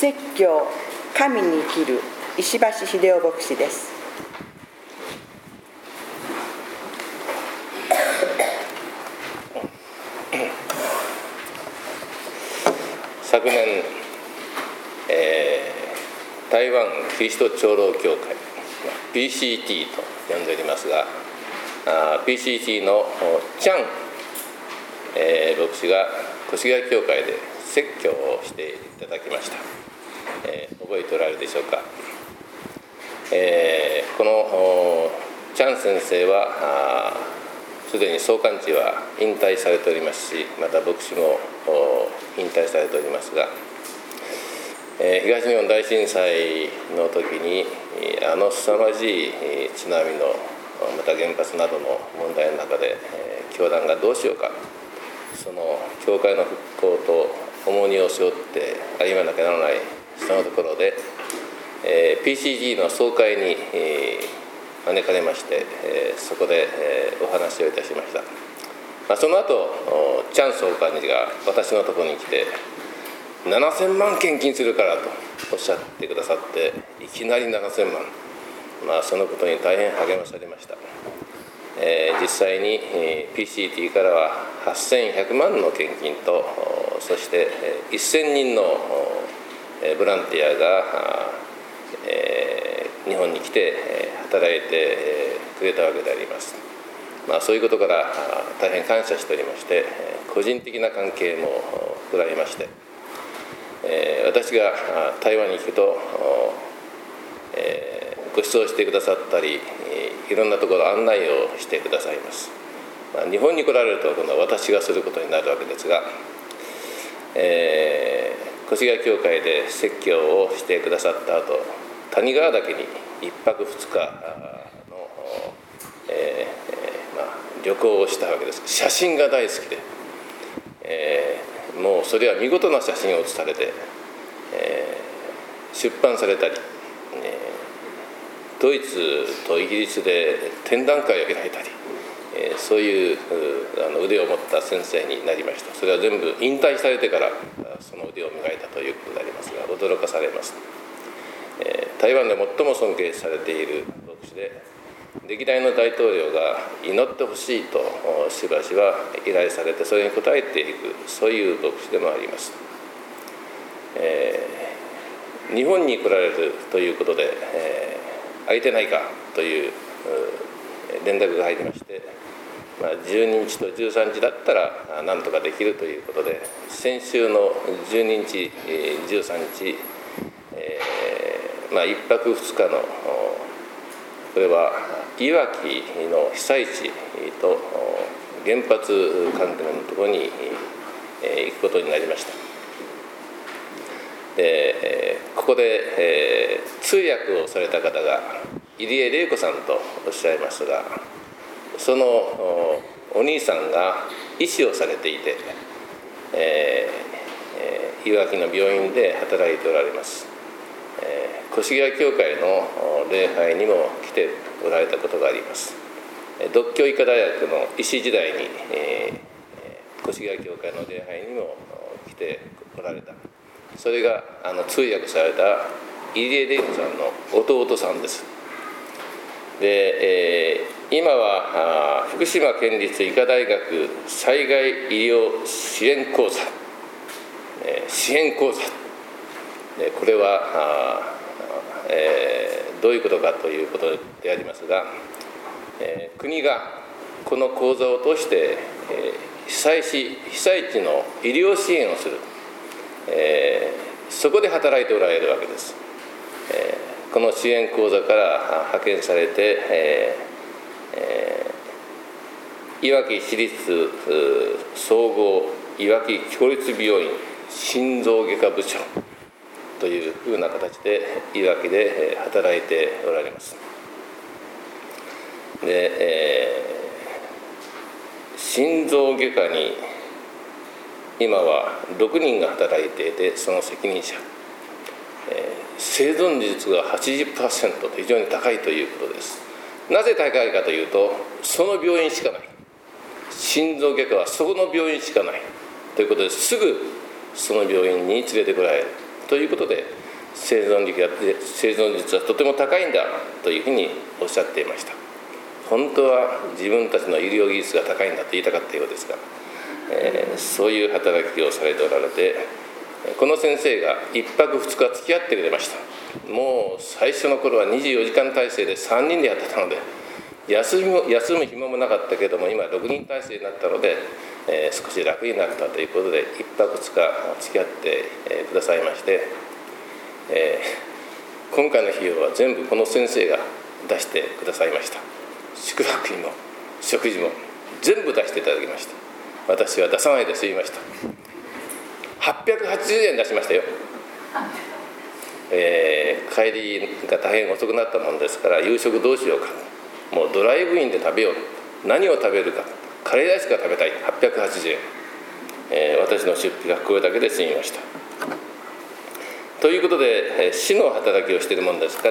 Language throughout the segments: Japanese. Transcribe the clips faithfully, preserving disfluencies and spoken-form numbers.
説教神に生きる石橋秀夫牧師です。 昨年、えー、台湾キリスト長老教会 ピーシーティー と呼んでおりますが、ピーシーティー のチャン、えー、牧師が越谷教会で説教をしていただきました。えー、覚えておられるでしょうか。えー、このチャン先生はすでに総監事は引退されておりますし、また牧師も引退されておりますが、えー、東日本大震災の時にあの凄まじい津波のまた原発などの問題の中で、えー、教団がどうしようか、その教会の復興と重荷を背負って歩まなきゃならないそのところで、えー、ピーシーティー の総会に、えー、招かれまして、えー、そこで、えー、お話をいたしました。まあ、その後チャン総監事が私のところに来てななせんまん献金するからとおっしゃってくださって、いきなりななせんまん、まあ、そのことに大変励まされました。えー、実際に ピーシーティー からははっせんひゃくまんの献金と、そしてせんにんのボランティアが、えー、日本に来て働いてくれたわけであります。まあ、そういうことから大変感謝しておりまして、個人的な関係も膨らみまして、えー、私が台湾に行くと、えー、ご馳走してくださったり、いろんなところ案内をしてくださいます。まあ、日本に来られると今度は私がすることになるわけですが、えー、越谷教会で説教をしてくださった後、谷川岳にいっぱくふつかの、えーまあ、旅行をしたわけです。写真が大好きで、えー、もうそれは見事な写真を写されて、えー、出版されたり、えー、ドイツとイギリスで展覧会を開いたり、えー、そういうあの腕を持った先生になりました。それは全部引退されてからその腕を磨いたということでありますが、驚かされます。えー、台湾で最も尊敬されている牧師で、歴代の大統領が祈ってほしいとしばしば依頼されて、それに応えていく、そういう牧師でもあります。えー、日本に来られるということで、えー、空いてないかという連絡が入りまして、まあ、じゅうににちとじゅうさんにちだったらなんとかできるということで、先週のじゅうににち、じゅうさんにち、えーまあ、いっぱくふつかの、これはいわきの被災地と原発関係のところに行くことになりました。でここで、えー、通訳をされた方が入江玲子さんとおっしゃいますが、その お, お兄さんが医師をされていて、えー、いわきの病院で働いておられます。えー、越谷教会の礼拝にも来ておられたことがあります。獨協医科大学の医師時代に、えー、越谷教会の礼拝にも来ておられた。それがあの通訳された入江玲子さんの弟さんです。で、えー、今は福島県立医科大学災害医療支援講座、えー、支援講座で、これは、えー、どういうことかということでありますが、えー、国がこの講座を通して、えー、被災し被災地の医療支援をする、えー、そこで働いておられるわけです。えー、この支援講座から派遣されて、えーえー、いわき市立総合いわき共立病院心臓外科部長というふうな形でいわきで働いておられます。で、えー、心臓外科に今はろくにんが働いていて、その責任者、えー、生存率が はちじゅっパーセント と非常に高いということです。なぜ高いかというと、その病院しかない、心臓外科はそこの病院しかないということで、すぐその病院に連れてこられるということで生存率が生存率はとても高いんだというふうにおっしゃっていました。本当は自分たちの医療技術が高いんだと言いたかったようですが、えー、そういう働きをされておられて、この先生がいっぱくふつか付き合ってくれました。もう最初の頃はにじゅうよじかん体制でさんにんでやってたので、休みも休む暇もなかったけれども、今ろくにん体制になったので、えー、少し楽になったということでいっぱくふつか付き合って、えー、くださいまして、えー、今回の費用は全部この先生が出してくださいました。宿泊費も食事も全部出していただきました。私は出さないで済みました。はっぴゃくはちじゅうえん出しましたよ。えー、帰りが大変遅くなったものですから、夕食どうしようか、もうドライブインで食べよう、何を食べるか、カレーライスが食べたい、はっぴゃくはちじゅうえん、えー、私の出費がこれだけで済みました。ということで、えー、市の働きをしているものですから、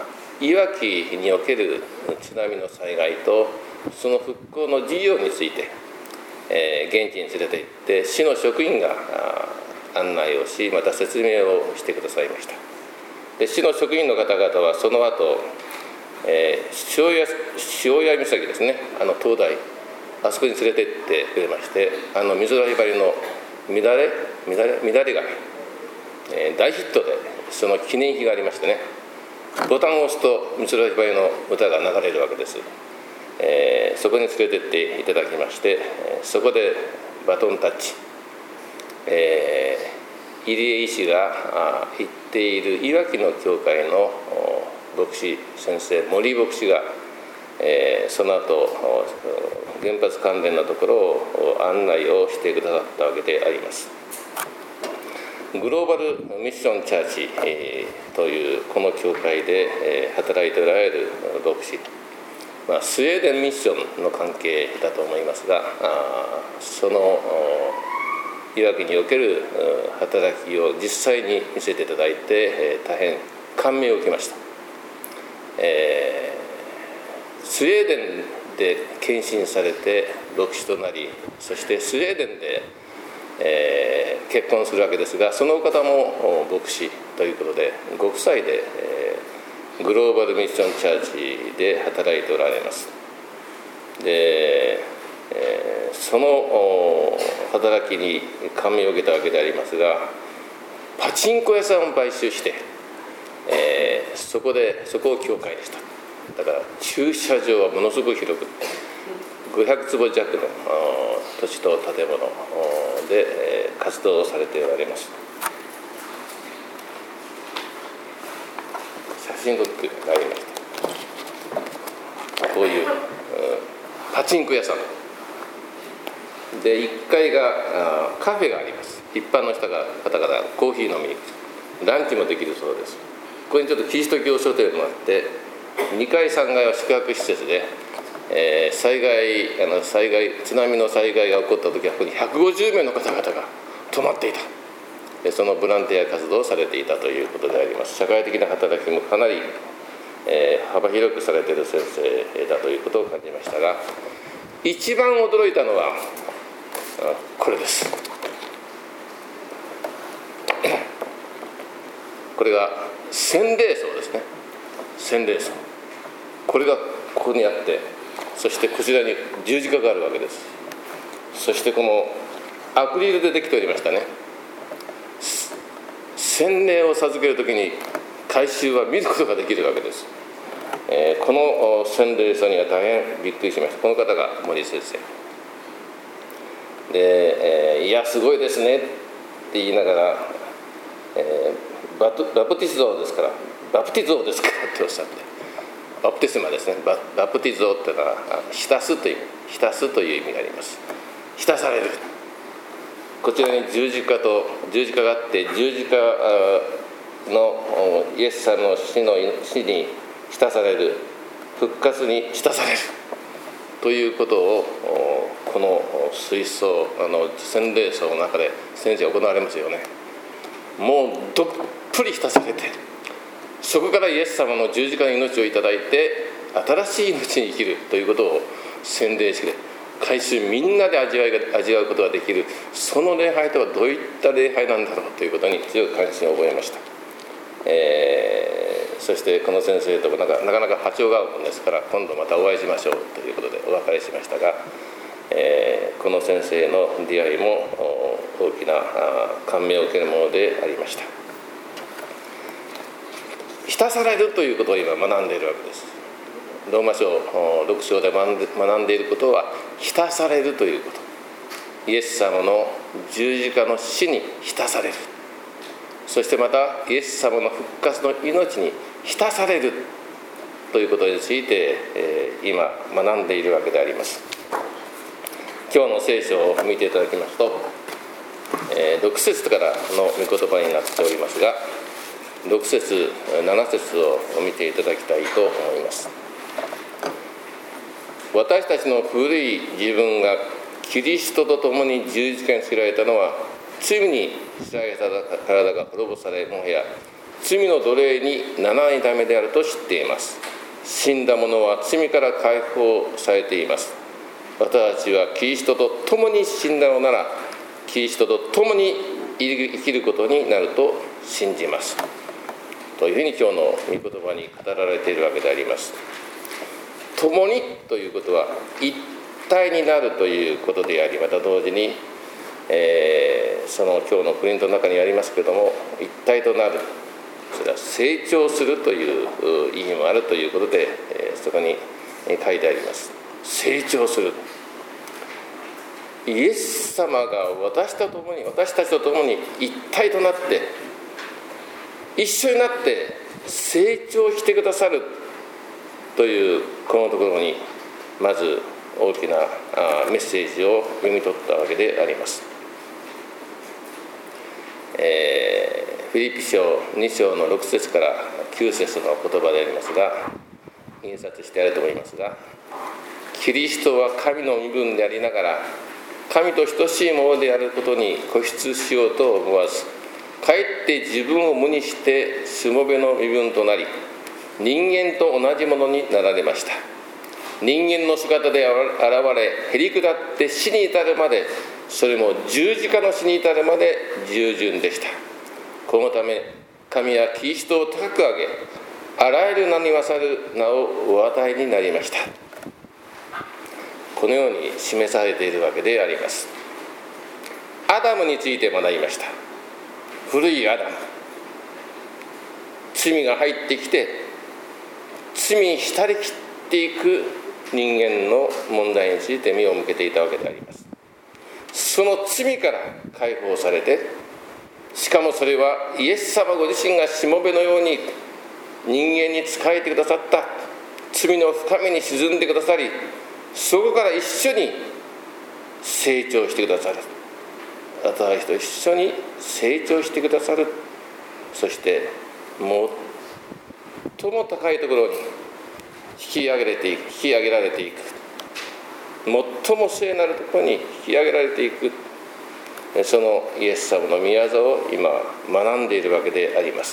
いわきにおける津波の災害とその復興の事業について、えー、現地に連れて行って市の職員が案内をし、また説明をしてくださいました。で、市の職員の方々はその後、えー、塩谷塩谷岬ですね、あの灯台、あそこに連れて行ってくれまして、あの美空ひばりの乱れ乱れ乱れが、えー、大ヒットでその記念碑がありましてね、ボタンを押すと美空ひばりの歌が流れるわけです。えー、そこに連れてっていただきまして、そこでバトンタッチ、えー、入江医師が言っているいわきの教会の牧師先生、森牧師が、えー、その後原発関連のところを案内をしてくださったわけであります。グローバルミッションチャーチ、えー、というこの教会で、えー、働いておられる牧師、まあ、スウェーデンミッションの関係だと思いますが、あそのいわきにおける働きを実際に見せていただいて、えー、大変感銘を受けました。えー、スウェーデンで献身されて牧師となり、そしてスウェーデンで、えー、結婚するわけですが、その方も牧師ということでご夫妻で、えー、グローバルミッションチャーチで働いておられます。で、えー、その働きに感銘を受けたわけでありますが、パチンコ屋さんを買収して、えー、そこでそこを教会でした。だから駐車場はものすごく広くてごひゃくつぼ弱の土地と建物で活動をされておられます。写真ブックがありました。こういう、うん、パチンコ屋さんで、いっかいがカフェがあります。一般の人が方々コーヒー飲みに来る、ランチもできるそうです。ここにちょっとキリスト教書店もあって、にかいさんがいは宿泊施設で、えー、災害あの災害津波の災害が起こった時はここにひゃくごじゅうめいの方々が泊まっていた。で、そのボランティア活動をされていたということであります。社会的な働きもかなり、えー、幅広くされている先生だということを感じましたが、一番驚いたのはこれです。これが洗礼槽ですね。洗礼槽、これがここにあって、そしてこちらに十字架があるわけです。そしてこのアクリルでできておりましたね。洗礼を授けるときに改宗は見ることができるわけです。えー、この洗礼槽には大変びっくりしました。この方が森先生で、えー、いやすごいですねって言いながら、えー、バ, バプティスゾーですからバプティゾーですかっておっしゃって、バプテスマですね。 バ, バプティゾーっていうのは浸すという浸すという意味があります。浸される、こちらに十字架と十字架があって、十字架のイエスさんの死の死に浸される、復活に浸されるということをこの水槽あの洗礼槽の中で先生行われますよね。もうどっぷり浸されて、そこからイエス様の十字架の命をいただいて新しい命に生きるということを洗礼式で回収みんなで味わいが味わうことができる、その礼拝とはどういった礼拝なんだろうということに強く関心を覚えました。えー、そしてこの先生ともなかなかなか波長が合うものですから、今度またお会いしましょうということでお別れしましたが、えー、この先生の出会いも大きな感銘を受けるものでありました。浸されるということを今学んでいるわけです。ローマ書ろく章で学んでいることは浸されるということ、イエス様の十字架の死に浸される、そしてまたイエス様の復活の命に浸されるということについて、えー、今学んでいるわけであります。今日の聖書を見ていただきますと、えー、ろく節からの御言葉になっておりますが、ろく節なな節を見ていただきたいと思います。私たちの古い自分がキリストと共に十字架につけられたのは、罪に支配された体が滅ぼされ、もはや罪の奴隷にならないためであると知っています。死んだ者は罪から解放されています。私たちはキリストと共に死んだのなら、キリストと共に生きることになると信じますというふうに今日の御言葉に語られているわけであります。共にということは一体になるということであり、また同時に、えー、その今日のプリントの中にありますけれども、一体となる、それは成長するという意味もあるということで、えー、そこに書いてあります。成長する、イエス様が私と共に私たちと共に一体となって一緒になって成長してくださるというこのところにまず大きなメッセージを読み取ったわけであります。えー、フィリピ書に章のろく節からきゅう節の言葉でありますが、印刷してあると思いますが、キリストは神の身分でありながら神と等しいものであることに固執しようと思わず、かえって自分を無にしてしもべの身分となり、人間と同じものになられました。人間の姿で現れ、へりくだって死に至るまで、それも十字架の死に至るまで従順でした。このため神はキリストを高く上げ、あらゆる名に勝る名をお与えになりました。このように示されているわけであります。アダムについて学びました。古いアダム、罪が入ってきて罪に浸りきっていく人間の問題について目を向けていたわけであります。その罪から解放されて、しかもそれはイエス様ご自身がしもべのように人間に仕えてくださった、罪の深みに沈んでくださり、そこから一緒に成長してくださる、私と一緒に成長してくださる、そして最も高いところに引き上げられていく引き上げられていく最も聖なるところに引き上げられていく、そのイエス様の御業を今学んでいるわけであります。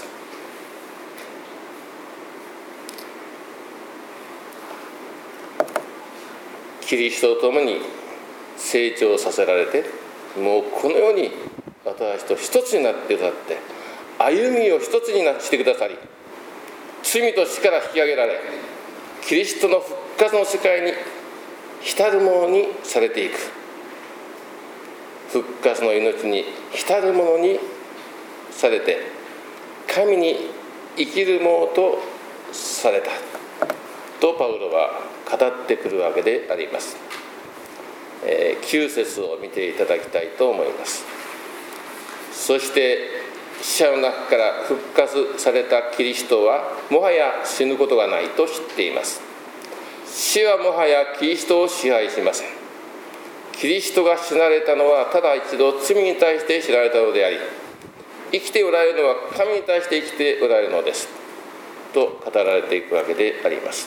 キリストと共に成長させられて、もうこのように私と一つになってくださって、歩みを一つにしてくださり、罪と死から引き上げられ、キリストの復活の世界に浸るものにされていく、復活の命に浸るものにされて、神に生きるものとされたとパウロは語ってくるわけであります。えー、きゅう節を見ていただきたいと思います。そして死者の中から復活されたキリストはもはや死ぬことがないと知っています。死はもはやキリストを支配しません。キリストが死なれたのはただ一度罪に対して死なれたのであり、生きておられるのは神に対して生きておられるのですと語られていくわけであります。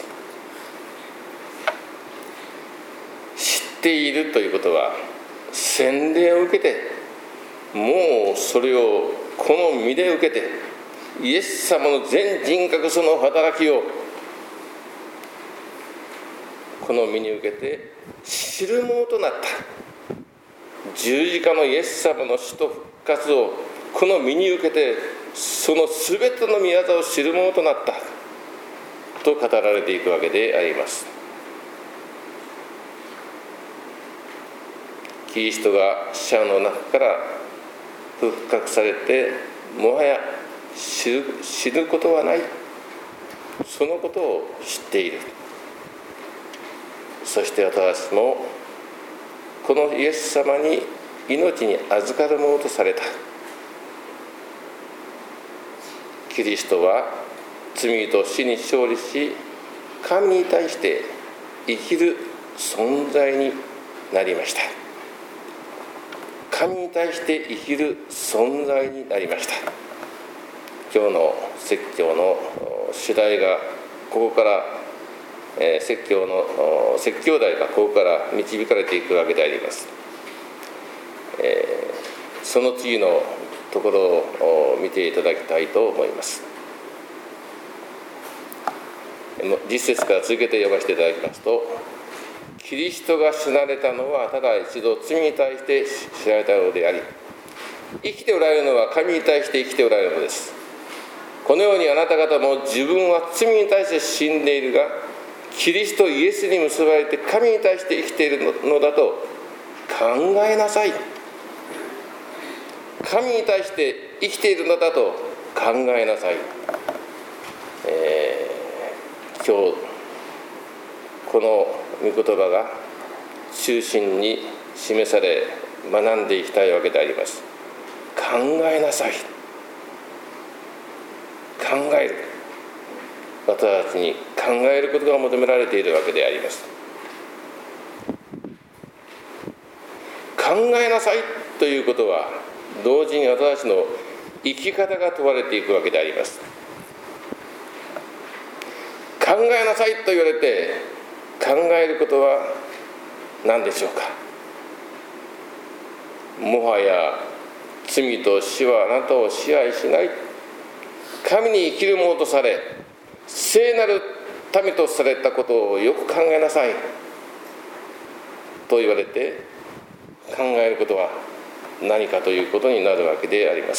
知っているということは、洗礼を受けて、もうそれをこの身で受けて、イエス様の全人格その働きをこの身に受けて知るものとなった十字架のイエス様の死と復活をこの身に受けて、そのすべての御業を知るものとなったと語られていくわけであります。キリストが死者の中から復活されて、もはや知る、知ることはない、そのことを知っている。そして私もこのイエス様に命に預かるものとされた。キリストは罪と死に勝利し、神に対して生きる存在になりました。神に対して生きる存在になりました。今日の説教の主題がここから、えー、説教の説教題がここから導かれていくわけであります。えー、その次のところを見ていただきたいと思います。実節から続けて読ませていただきますと、キリストが死なれたのはただ一度罪に対して死なれたのであり、生きておられるのは神に対して生きておられるのです。このようにあなた方も自分は罪に対して死んでいるが、キリストイエスに結ばれて神に対して生きているのだと考えなさい。神に対して生きているのだと考えなさい。えー、今日この御言葉が中心に示され学んでいきたいわけであります。考えなさい。考える。私たちに考えることが求められているわけであります。考えなさいということは、同時に私たちの生き方が問われていくわけであります。考えなさいと言われて考えることは何でしょうか。もはや罪と死はあなたを支配しない、神に生きるものとされ聖なる民とされたことをよく考えなさいと言われて、考えることは何かということになるわけであります。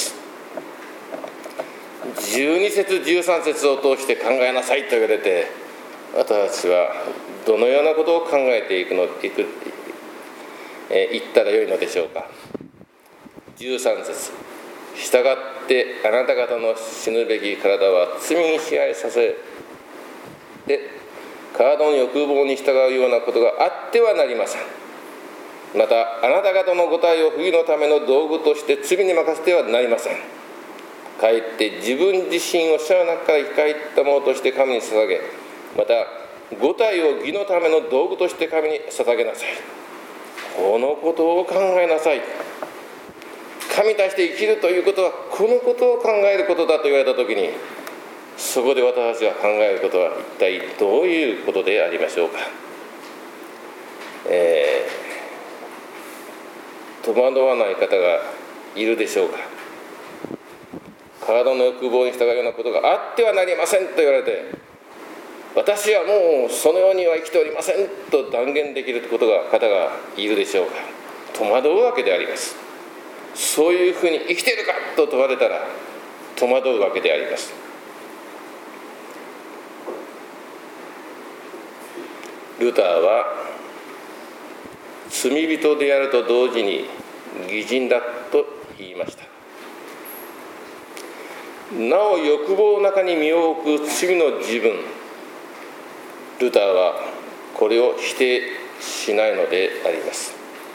じゅうに節じゅうさん節を通して考えなさいと言われて、私たちはどのようなことを考えていくのいく、えー、言ったらよいのでしょうか。じゅうさん節、従ってあなた方の死ぬべき体は罪に支配させて、体の欲望に従うようなことがあってはなりません。またあなた方の五体を不義のための道具として罪に任せてはなりません。かえって自分自身を死者の中から生き返ったものとして神に捧げ、また五体を義のための道具として神に捧げなさい。このことを考えなさい。神に対して生きるということはこのことを考えることだと言われたときに、そこで私たちが考えることは一体どういうことでありましょうか。えー、戸惑わない方がいるでしょうか。体の欲望に従うようなことがあってはなりませんと言われて、私はもうそのようには生きておりませんと断言できることが方がいるでしょうか。戸惑うわけであります。そういうふうに生きているかと問われたら戸惑うわけであります。ルターは罪人であると同時に義人だと言いました。なお欲望の中に身を置く罪の自分、ルターはこれを否定しないのであります。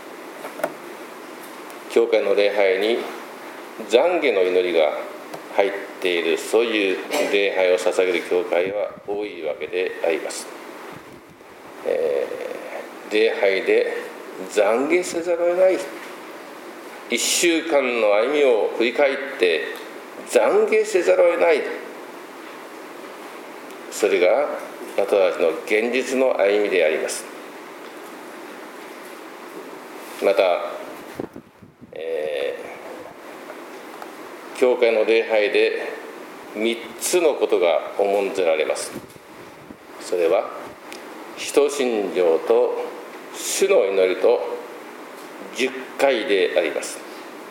教会の礼拝に懺悔の祈りが入っている、そういう礼拝を捧げる教会は多いわけであります。えー、礼拝で懺悔せざるを得ない、一週間の歩みを振り返って懺悔せざるを得ない、それが私たちの現実の歩みであります。また、えー、教会の礼拝でみっつのことが重んぜられます。それは使徒信条と主の祈りとじゅっかいであります。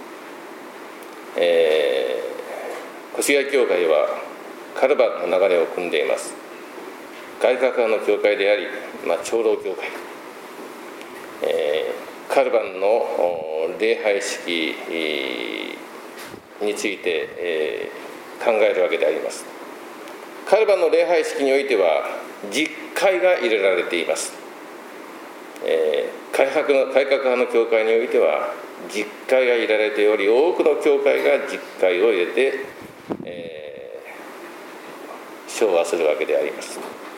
えー、越谷教会はカルバンの流れを組んでいます。改革派の教会であり、まあ、長老教会、えー、カルバンの礼拝式について、えー、考えるわけであります。カルバンの礼拝式においてはじゅっかいが入れられています。えー、改革の改革派の教会においてはじゅっかいが入れられており、多くの教会がじゅっかいを入れて、えー、唱和するわけであります。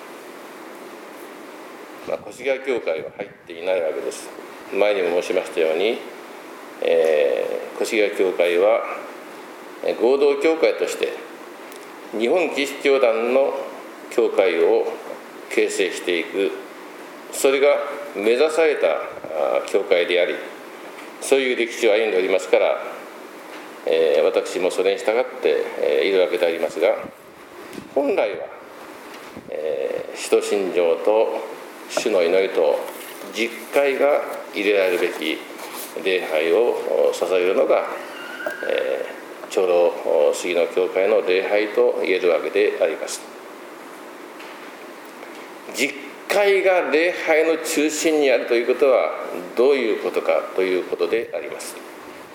まあ、越谷教会は入っていないわけです。前にも申しましたように、えー、越谷教会は合同教会として日本キリスト教団の教会を形成していく、それが目指された教会であり、そういう歴史を歩んでおりますから、えー、私もそれに従って、えー、いるわけでありますが、本来は、えー、使徒信条と主の祈りとじゅっかいが入れられるべき礼拝を捧げるのが、えー、長老主義の教会の礼拝と言えるわけであります。じゅっかいが礼拝の中心にあるということはどういうことかということであります。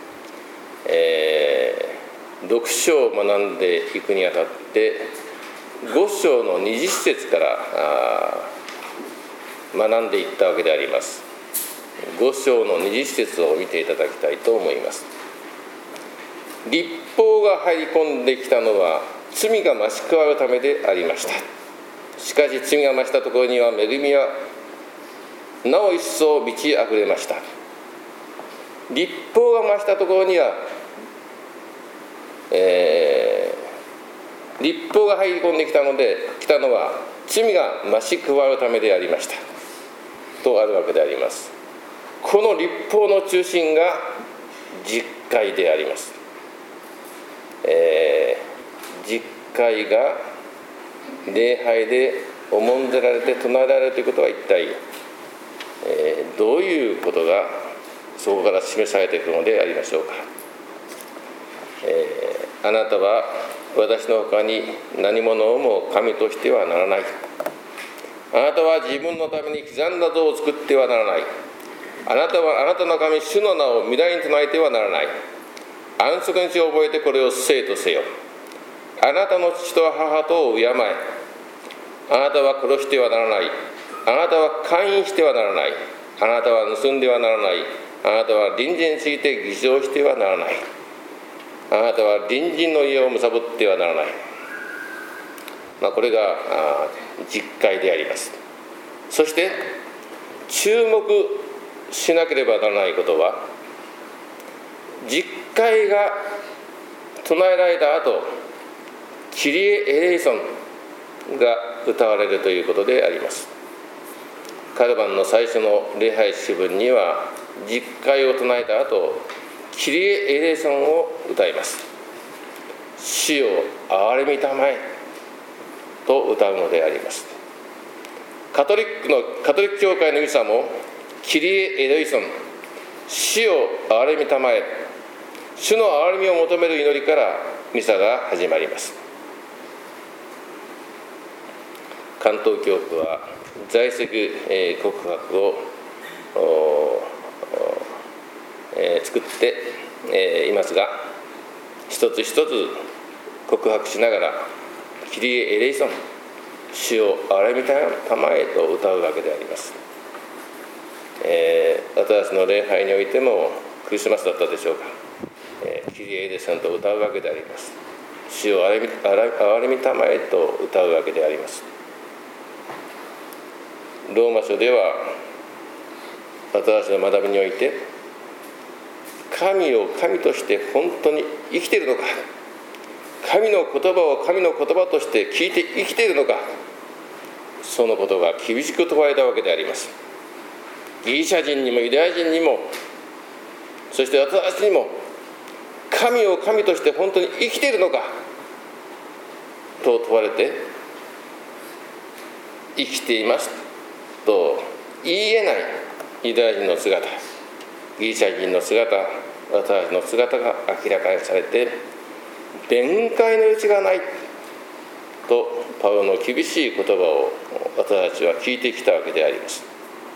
えー、読書を学んでいくにあたってご章のにじゅっ節から学んでいったわけであります。ご章のにじゅっ節を見ていただきたいと思います。律法が入り込んできたのは罪が増し加わるためでありました。しかし罪が増したところには恵みはなお一層満ち溢れました。律法が増したところには、えー、律法が入り込んできたので来たのは罪が増し加わるためでありましたとあるわけであります。この律法の中心がじゅっかいであります。えー、じゅっかいが礼拝で重んぜられて唱えられるということは一体、えー、どういうことがそこから示されていくのでありましょうか。えー、あなたは私の他に何者をも神としてはならない。あなたは自分のために刻んだ像を作ってはならない。あなたはあなたの神主の名を御台に唱えてはならない。安息日を覚えてこれを聖とせよ。あなたの父と母とを敬え。あなたは殺してはならない。あなたは姦淫してはならない。あなたは盗んではならない。あなたは隣人について偽証してはならない。あなたは隣人の家を貪ってはならない。まあ、これがじゅっかいであります。そして注目しなければならないことは、じゅっかいが唱えられた後、キリエ・エレイソンが歌われるということであります。カルバンの最初の礼拝詩文にはじゅっかいを唱えた後、キリエ・エレイソンを歌います。主よ憐れみたまえと歌うのであります。カトリックのカトリック教会のミサもキリエ・エレイソン、主よ憐れみたまえ、主の憐れみを求める祈りからミサが始まります。関東教区は在籍告白を、えー、作って、えー、いますが、一つ一つ告白しながらキリエ・エレイソン、主を憐れみたまえと歌うわけであります。えー、私の礼拝においてもクリスマスだったでしょうか、えー、キリエ・エレイソンと歌うわけであります。主を憐れみ、憐れみたまえと歌うわけであります。ローマ書では私の学びにおいて、神を神として本当に生きているのか、神の言葉を神の言葉として聞いて生きているのか、そのことが厳しく問われたわけであります。ギリシャ人にもユダヤ人にも、そして私にも、神を神として本当に生きているのかと問われて、生きていますと言いえないユダヤ人の姿、ギリシャ人の姿、私たちの姿が明らかにされて、弁解の余地がないとパウロの厳しい言葉を私たちは聞いてきたわけであります。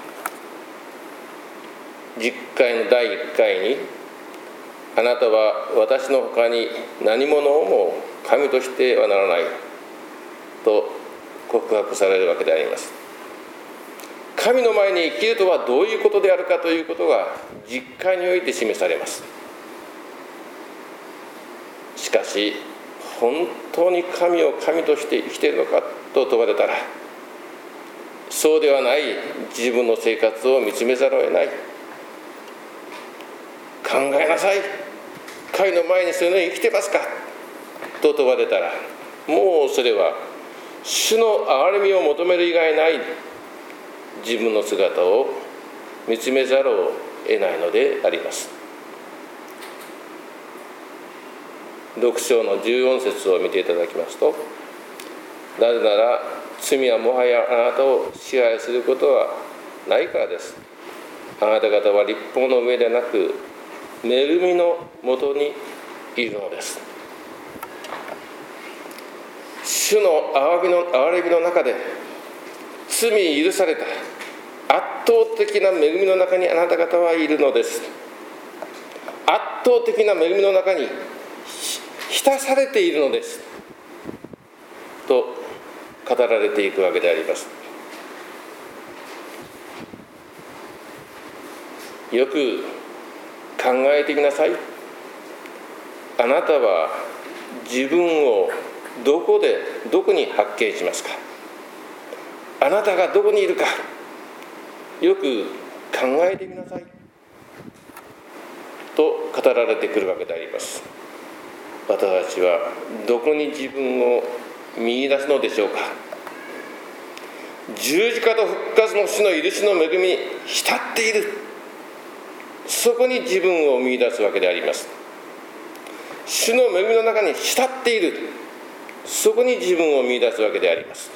じゅっかいのだいいっかいに、あなたは私の他に何者をも神としてはならないと告白されるわけであります。神の前に生きるとはどういうことであるかということが実会において示されます。しかし本当に神を神として生きているのかと問われたら、そうではない自分の生活を見つめざるを得ない。考えなさい、神の前にそういうのに生きてますかと問われたら、もうそれは主の憐れみを求める以外ない自分の姿を見つめざるを得ないのであります。六章のじゅうよん節を見ていただきますと、なぜなら罪はもはやあなたを支配することはないからです。あなた方は立法の上でなく恵みのもとにいるのです。主の憐れみの、憐れみの中で罪許された圧倒的な恵みの中にあなた方はいるのです。圧倒的な恵みの中に浸されているのですと語られていくわけであります。よく考えてみなさい。あなたは自分をどこでどこに発見しますか。あなたがどこにいるかよく考えてみなさいと語られてくるわけであります。私たちはどこに自分を見出すのでしょうか。十字架と復活の主の許しの恵みに浸っている、そこに自分を見出すわけであります。主の恵みの中に浸っている、そこに自分を見出すわけであります。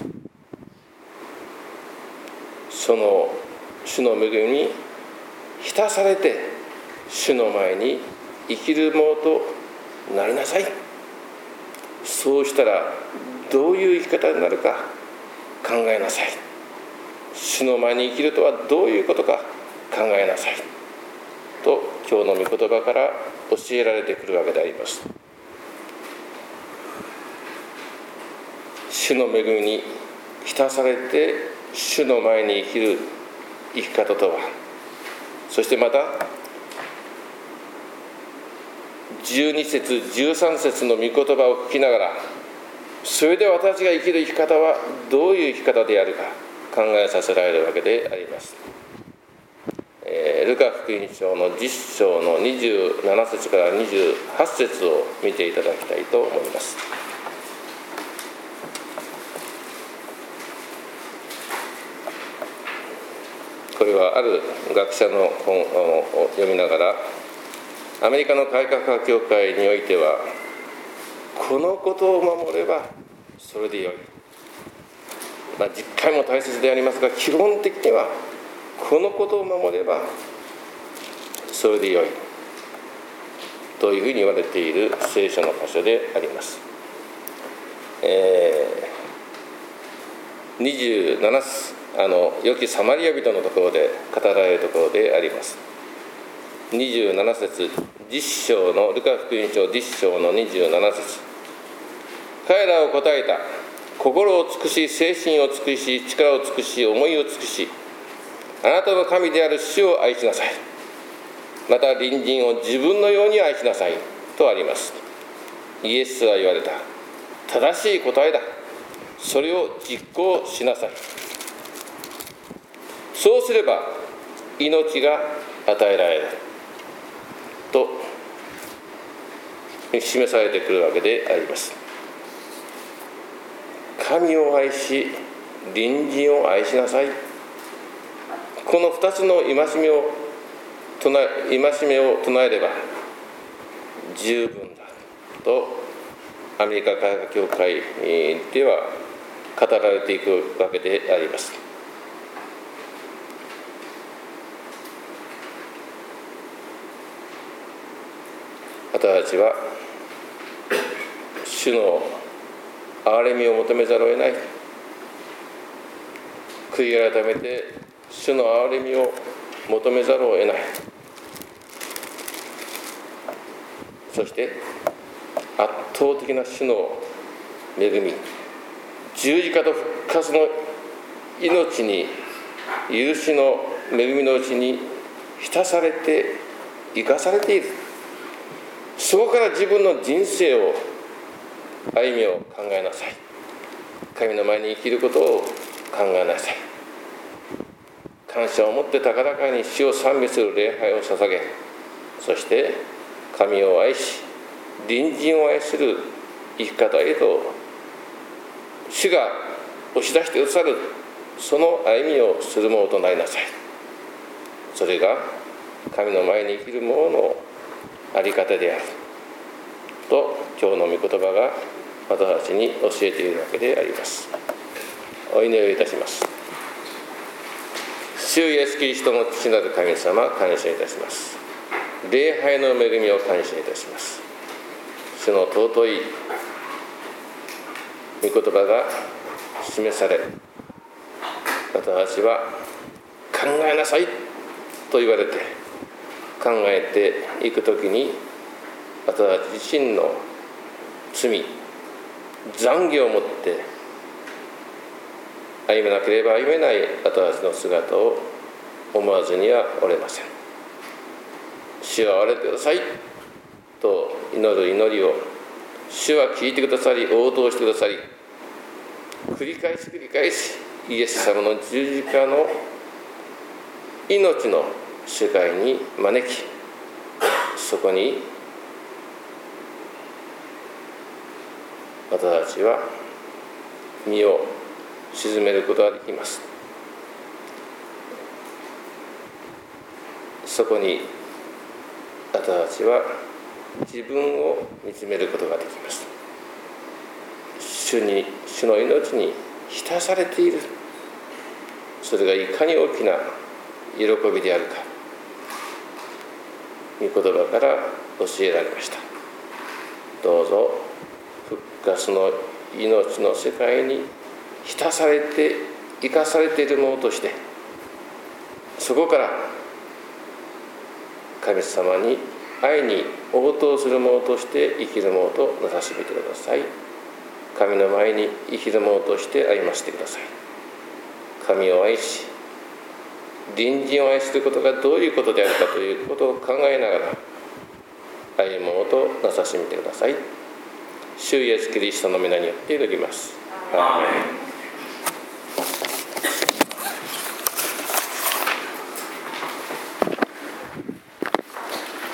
その主の恵みに浸されて主の前に生きるものとなりなさい。そうしたらどういう生き方になるか考えなさい。主の前に生きるとはどういうことか考えなさいと今日の御言葉から教えられてくるわけであります。主の恵みに浸されて主の前に生きる生き方とは、そしてまたじゅうに節じゅうさん節の御言葉を聞きながら、それで私が生きる生き方はどういう生き方であるか考えさせられるわけであります。えー、ルカ福音書のじゅっ章のにじゅうなな節からにじゅうはち節を見ていただきたいと思います。これはある学者の本を読みながら、アメリカの改革派教会においてはこのことを守ればそれでよい、まあ、実会も大切でありますが、基本的にはこのことを守ればそれでよいというふうに言われている聖書の箇所であります。えー、にじゅうなな節、あの良きサマリア人のところで語られるところであります。にじゅうなな節、じゅっ章のルカ福音書じゅっ章のにじゅうなな節、彼らを答えた。心を尽くし、精神を尽くし、力を尽くし、思いを尽くし、あなたの神である主を愛しなさい。また隣人を自分のように愛しなさいとあります。イエスは言われた。正しい答えだ。それを実行しなさい。そうすれば命が与えられると示されてくるわけであります。神を愛し隣人を愛しなさい、このふたつの戒めを唱え、戒めを唱えれば十分だとアメリカ改革教会では語られていくわけであります。 私たちは主の憐れみを求めざるを得ない。悔い改めて主の憐れみを求めざるを得ない。そして圧倒的な主の恵み、十字架と復活の命に、許しの恵みのうちに浸されて生かされている。そこから自分の人生を、歩みを考えなさい。神の前に生きることを考えなさい。感謝を持って高らかに主を賛美する礼拝を捧げ、そして神を愛し隣人を愛する生き方へと主が押し出してくださる、その歩みをするものとなりなさい。それが神の前に生きる者のあり方であると、今日の御言葉が私たちに教えているわけであります。お祈りをいたします。主イエスキリストの父なる神様、感謝いたします。礼拝の恵みを感謝いたします。主の尊い御言葉が示され、私たちは考えなさいと言われて考えていくときに、私たち自身の罪、懺悔を持って歩めなければ歩めない私たちの姿を思わずにはおれません。主は憐れてくださいと祈る祈りを主は聞いてくださり、応答してくださり、繰り返し繰り返しイエス様の十字架の命の世界に招き、そこに私たちは身を沈めることができます。そこに私たちは自分を見つめることができます。主に、主の命に浸されている、それがいかに大きな喜びであるか、御言葉から教えられました。どうぞ復活の命の世界に浸されて生かされているものとして、そこから神様に愛に応答するものとして生きるものとなさしめてください。神の前に生きるものとして歩ませてください。神を愛し隣人を愛することがどういうことであるかということを考えながら歩むものとなさしめてください。主イエスキリストの皆によって祈ります。アーメン。